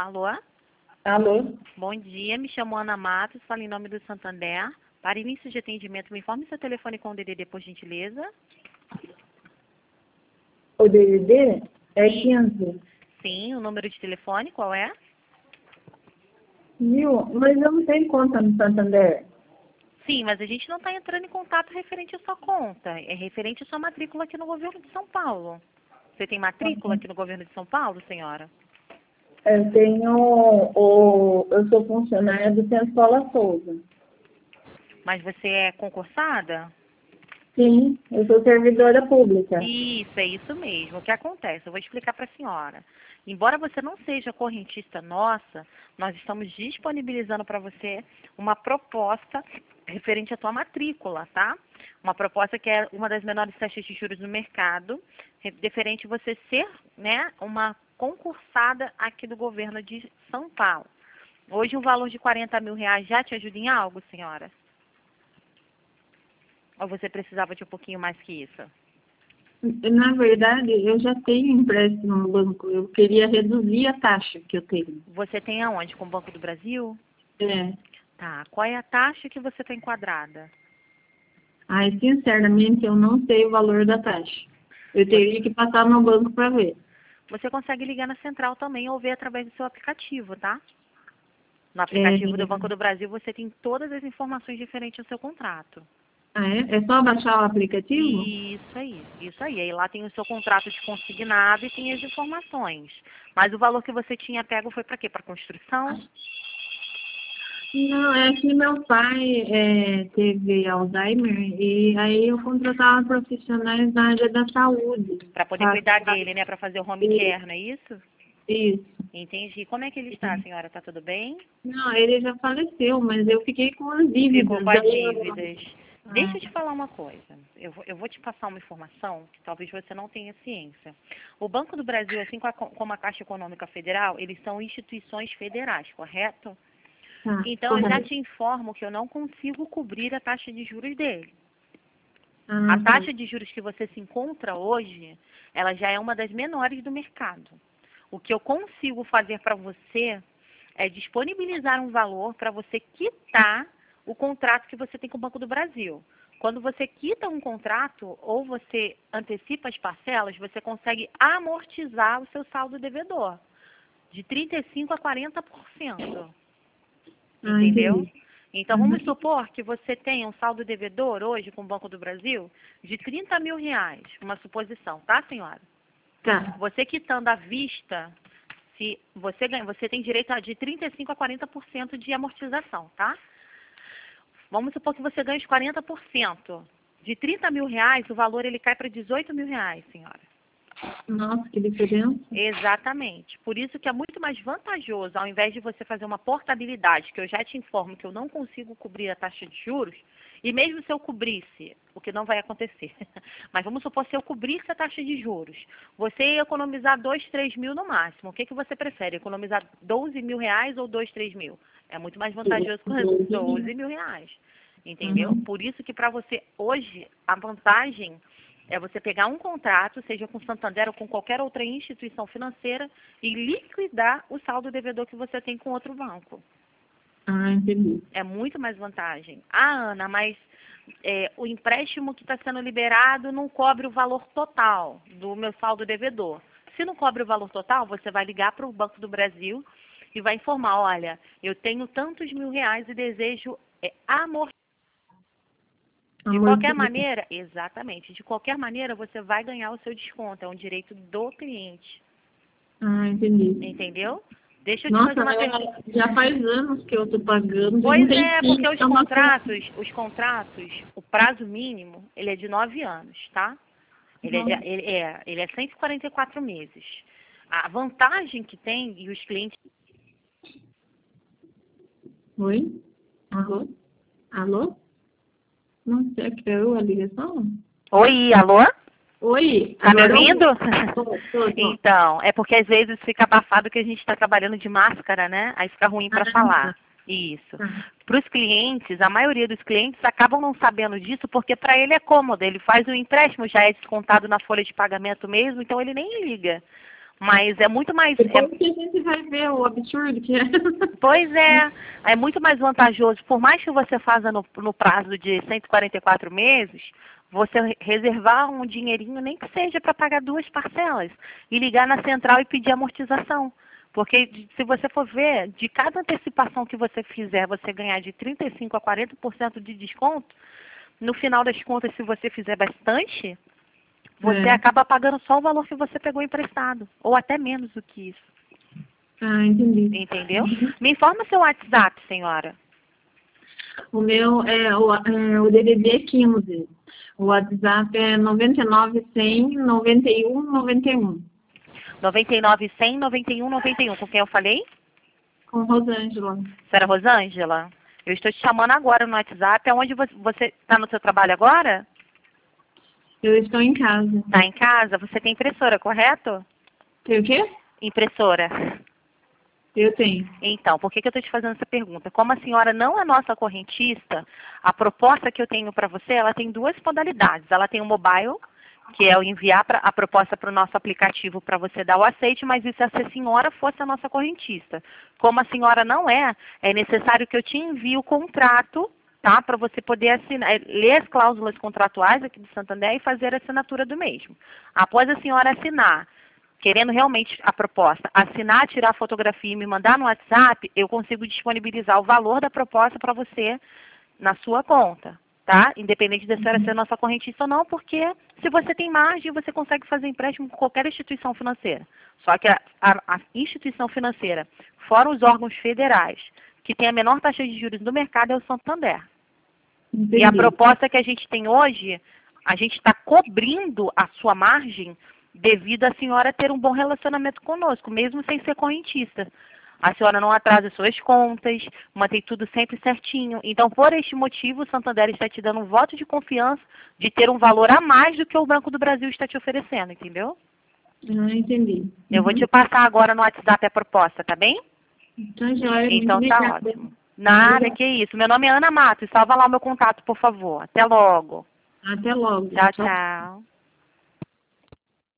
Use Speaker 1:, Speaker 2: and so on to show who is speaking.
Speaker 1: Alô?
Speaker 2: Alô?
Speaker 1: Bom dia, me chamo Ana Matos, falo em nome do Santander. Para início de atendimento, me informe seu telefone com o DDD, por gentileza.
Speaker 2: O DDD é 15.
Speaker 1: Sim, o número de telefone, qual é?
Speaker 2: Mas eu não tenho conta no Santander.
Speaker 1: Sim, mas a gente não está entrando em contato referente à sua conta. É referente à sua matrícula aqui no governo de São Paulo. Você tem matrícula aqui no governo de São Paulo, senhora?
Speaker 2: Eu sou funcionária do Centro Paula Souza.
Speaker 1: Mas você é concursada?
Speaker 2: Sim, eu sou servidora pública.
Speaker 1: Isso, é isso mesmo. O que acontece? Eu vou explicar para a senhora. Embora você não seja correntista nossa, nós estamos disponibilizando para você uma proposta referente à tua matrícula, tá? Uma proposta que é uma das menores taxas de juros no mercado, referente a você ser, né, uma concursada aqui do governo de São Paulo. Hoje, um valor de R$ 40.000 já te ajuda em algo, senhora? Ou você precisava de um pouquinho mais que isso?
Speaker 2: Na verdade, eu já tenho empréstimo no banco. Eu queria reduzir a taxa que eu tenho.
Speaker 1: Você tem aonde? Com o Banco do Brasil?
Speaker 2: É.
Speaker 1: Tá. Qual é a taxa que você está enquadrada?
Speaker 2: Ai, sinceramente, eu não sei o valor da taxa. Eu teria que passar no banco para ver.
Speaker 1: Você consegue ligar na central também ou ver através do seu aplicativo, tá? No aplicativo do Banco do Brasil você tem todas as informações referentes ao seu contrato.
Speaker 2: Ah, é? É só baixar o aplicativo?
Speaker 1: Isso aí, isso aí. Aí lá tem o seu contrato de consignado e tem as informações. Mas o valor que você tinha pego foi para quê? Para construção?
Speaker 2: Não, é que meu pai teve Alzheimer e aí eu contratava profissionais na área da saúde.
Speaker 1: Para poder cuidar dele, né? Para fazer o home care, não é isso?
Speaker 2: Isso.
Speaker 1: Entendi. Como é que ele está, senhora? Tá tudo bem?
Speaker 2: Não, ele já faleceu, mas eu fiquei com as dívidas.
Speaker 1: Ficou com as dívidas. Deixa
Speaker 2: Ah,
Speaker 1: eu te falar uma coisa. Eu vou te passar uma informação que talvez você não tenha ciência. O Banco do Brasil, assim como a Caixa Econômica Federal, eles são instituições federais, correto?
Speaker 2: tá,
Speaker 1: Então, eu já
Speaker 2: correto.
Speaker 1: te informo que eu não consigo cobrir a taxa de juros dele.
Speaker 2: Ah,
Speaker 1: A
Speaker 2: tá.
Speaker 1: taxa de juros que você se encontra hoje, ela já é uma das menores do mercado. O que eu consigo fazer para você é disponibilizar um valor para você quitar o contrato que você tem com o Banco do Brasil. Quando você quita um contrato ou você antecipa as parcelas, você consegue amortizar o seu saldo devedor de 35% a 40%.
Speaker 2: Ah,
Speaker 1: Entendeu?
Speaker 2: entendi.
Speaker 1: Então, vamos supor que você tenha um saldo devedor hoje com o Banco do Brasil de R$ 30.000, uma suposição, tá, senhora?
Speaker 2: Tá.
Speaker 1: Você quitando à vista, se você ganha, você tem direito a de 35% a 40% de amortização, tá? Vamos supor que você ganha os 40%. De R$ 30.000, o valor ele cai para R$ 18.000, senhora.
Speaker 2: Nossa, que diferença.
Speaker 1: Exatamente. Por isso que é muito mais vantajoso, ao invés de você fazer uma portabilidade, que eu já te informo que eu não consigo cobrir a taxa de juros, e mesmo se eu cobrisse, o que não vai acontecer, mas vamos supor se eu cobrisse a taxa de juros, você ia economizar 2, 3 mil no máximo. O que, que você prefere? Economizar R$ 12.000 ou 2, 3 mil? É muito mais vantajoso com R$ 12.000. Entendeu?
Speaker 2: Uhum.
Speaker 1: Por isso que para você hoje, a vantagem é você pegar um contrato, seja com Santander ou com qualquer outra instituição financeira, e liquidar o saldo devedor que você tem com outro banco.
Speaker 2: Ah, entendi.
Speaker 1: É muito mais vantagem. Ah, Ana, mas o empréstimo que está sendo liberado não cobre o valor total do meu saldo devedor. Se não cobre o valor total, você vai ligar para o Banco do Brasil e vai informar, olha, eu tenho tantos mil reais e desejo amortizar. De qualquer maneira, exatamente, de qualquer maneira você vai ganhar o seu desconto, é um direito do cliente.
Speaker 2: Ah, entendi.
Speaker 1: Entendeu? Deixa eu te
Speaker 2: Nossa,
Speaker 1: fazer uma pergunta.
Speaker 2: já faz anos que eu tô pagando.
Speaker 1: Pois
Speaker 2: Não tem
Speaker 1: é,
Speaker 2: fim,
Speaker 1: porque os
Speaker 2: é uma coisa.
Speaker 1: contratos, o prazo mínimo, ele é de 9 anos, tá? Ele é 144 meses. A vantagem que tem, e os clientes...
Speaker 2: Oi? Alô? Alô? Não sei, caiu a ligação?
Speaker 1: Oi, alô?
Speaker 2: Oi?
Speaker 1: Tá me
Speaker 2: Agora eu...
Speaker 1: ouvindo?
Speaker 2: Tô.
Speaker 1: Então, é porque às vezes fica abafado que a gente está trabalhando de máscara, né? Aí fica ruim para falar. Isso.
Speaker 2: Tá.
Speaker 1: Para os clientes, a maioria dos clientes acabam não sabendo disso porque para ele é cômodo. Ele faz o empréstimo, já é descontado na folha de pagamento mesmo, então ele nem liga. Mas é muito mais...
Speaker 2: Depois que a gente vai ver o absurdo que é.
Speaker 1: Pois é muito mais vantajoso, por mais que você faça no prazo de 144 meses, você reservar um dinheirinho, nem que seja para pagar 2 parcelas, e ligar na central e pedir amortização. Porque se você for ver, de cada antecipação que você fizer, você ganhar de 35% a 40% de desconto, no final das contas, se você fizer bastante, você acaba pagando só o valor que você pegou emprestado, ou até menos do que isso.
Speaker 2: Ah, entendi.
Speaker 1: Entendeu? Me informa seu WhatsApp, senhora.
Speaker 2: O meu é o DDD é 15. O WhatsApp é 99 100 91 91.
Speaker 1: 99 100 91 91. Com quem eu falei?
Speaker 2: Com Rosângela.
Speaker 1: Senhora Rosângela, eu estou te chamando agora no WhatsApp. Aonde você está no seu trabalho agora?
Speaker 2: Eu estou em casa.
Speaker 1: Está em casa? Você tem impressora, correto?
Speaker 2: Tem o quê?
Speaker 1: Impressora.
Speaker 2: Eu tenho.
Speaker 1: Então, por que eu estou te fazendo essa pergunta? Como a senhora não é nossa correntista, a proposta que eu tenho para você, ela tem 2 modalidades. Ela tem o mobile, que é o enviar a proposta para o nosso aplicativo para você dar o aceite, mas isso é se a senhora fosse a nossa correntista. Como a senhora não é, é necessário que eu te envie o contrato, tá? Para você poder assinar, ler as cláusulas contratuais aqui do Santander e fazer a assinatura do mesmo. Após a senhora assinar, querendo realmente a proposta, assinar, tirar a fotografia e me mandar no WhatsApp, eu consigo disponibilizar o valor da proposta para você na sua conta, tá? Independente da senhora ser nossa correntista ou não, porque se você tem margem, você consegue fazer empréstimo com qualquer instituição financeira. Só que a instituição financeira, fora os órgãos federais, que tem a menor taxa de juros do mercado é o Santander.
Speaker 2: Entendi.
Speaker 1: E a proposta que a gente tem hoje, a gente está cobrindo a sua margem devido à senhora ter um bom relacionamento conosco, mesmo sem ser correntista. A senhora não atrasa suas contas, mantém tudo sempre certinho. Então, por este motivo, o Santander está te dando um voto de confiança de ter um valor a mais do que o Banco do Brasil está te oferecendo, entendeu?
Speaker 2: Ah, entendi.
Speaker 1: Eu vou te passar agora no WhatsApp a proposta, tá bem?
Speaker 2: Tá joia.
Speaker 1: Então
Speaker 2: muito
Speaker 1: tá
Speaker 2: obrigada.
Speaker 1: ótimo. Nada, que isso. Meu nome é Ana Matos. Salva lá o meu contato, por favor. Até logo.
Speaker 2: Até logo.
Speaker 1: Tchau, tchau.